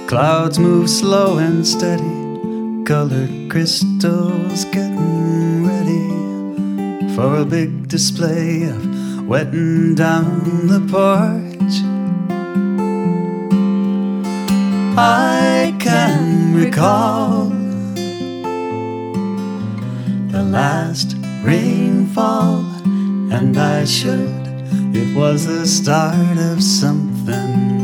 Clouds move slow and steady, colored crystals getting ready for a big display of wetting down the porch. I can recall the last rainfall, and I should. It was the start of something